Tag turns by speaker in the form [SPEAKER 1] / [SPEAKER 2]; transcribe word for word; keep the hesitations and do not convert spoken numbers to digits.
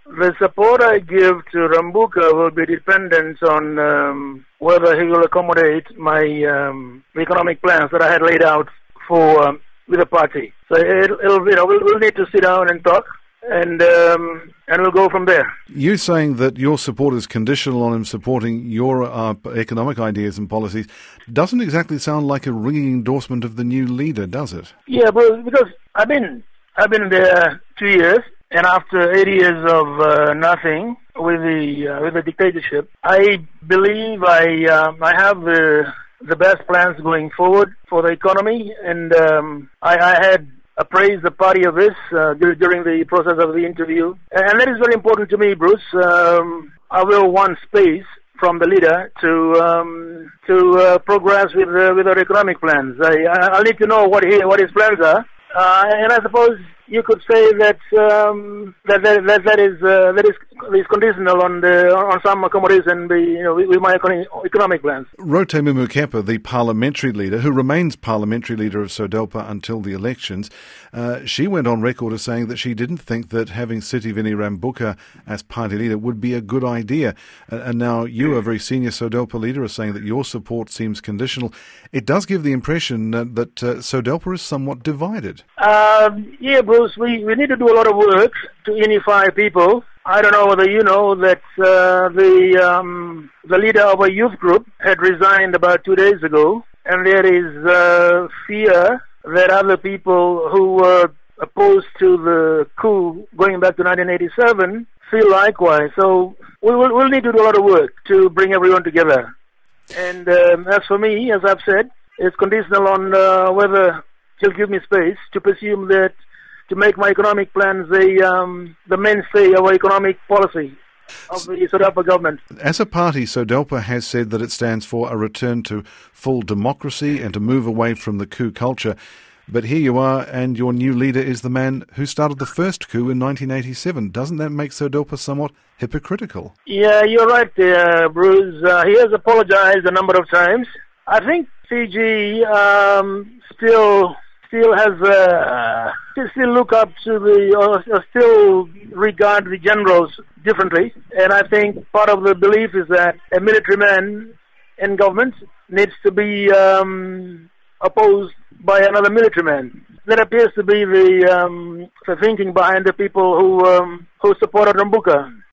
[SPEAKER 1] the support I give to Rambuka will be dependent on um, whether he will accommodate my um, economic plans that I had laid out for um, with the party. So it'll, it'll you know we'll, we'll need to sit down and talk, and um, and we'll go from there.
[SPEAKER 2] You saying that your support is conditional on him supporting your uh, economic ideas and policies doesn't exactly sound like a ringing endorsement of the new leader, does it?
[SPEAKER 1] Yeah, but because I've been I've been there two years. And after eight years of uh, nothing with the uh, with the dictatorship, I believe I um, I have the the best plans going forward for the economy, and um, I, I had appraised the party of this uh, during the process of the interview, and that is very important to me, Bruce. Um, I will want space from the leader to um, to uh, progress with uh, with our economic plans. I I need to know what he what his plans are, uh, and I suppose you could say that um, that, that that that is uh, that is is conditional on the on some accommodation, the, you know, with, with my economic, economic plans.
[SPEAKER 2] Rotemu Mokepa, the parliamentary leader, who remains parliamentary leader of SODELPA until the elections, uh, she went on record as saying that she didn't think that having Sitiveni Rambuka as party leader would be a good idea. Uh, and now you, a very senior SODELPA leader, are saying that your support seems conditional. It does give the impression uh, that uh, SODELPA is somewhat divided.
[SPEAKER 1] Um, yeah, Bruce, we, we need to do a lot of work to unify people. I don't know whether you know that uh, the um, the leader of a youth group had resigned about two days ago, and there is uh, fear that other people who were opposed to the coup going back to nineteen eighty-seven feel likewise. So we will we'll need to do a lot of work to bring everyone together. And um, as for me, as I've said, it's conditional on uh, whether he'll give me space to presume that to make my economic plans the um, the mainstay of our economic policy of the SODELPA government.
[SPEAKER 2] As a party, SODELPA has said that it stands for a return to full democracy and to move away from the coup culture. But here you are, and your new leader is the man who started the first coup in nineteen eighty-seven. Doesn't that make SODELPA somewhat hypocritical?
[SPEAKER 1] Yeah, you're right there, Bruce. Uh, he has apologized a number of times. I think C G um, still... still has uh, still look up to the or, or still regard the generals differently, and I think part of the belief is that a military man in government needs to be um, opposed by another military man. That appears to be the um, the thinking behind the people who um, who supported Rambuka.